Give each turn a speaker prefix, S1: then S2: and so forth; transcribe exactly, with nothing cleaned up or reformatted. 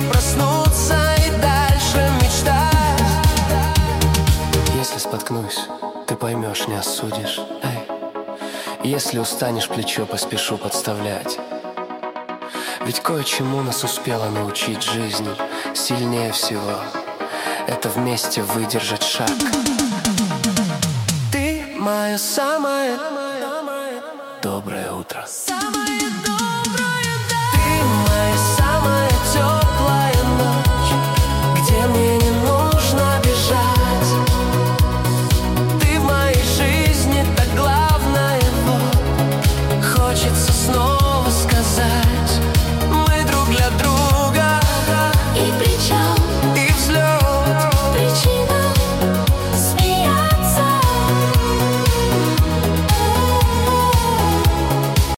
S1: проснуться и дальше мечтать. Если споткнусь, ты поймешь, не осудишь. Эй. Если устанешь, плечо поспешу подставлять. Ведь кое-чему нас успела научить жизнь. Сильнее всего это вместе выдержать шаг. Ты мое самое доброе утро. Самое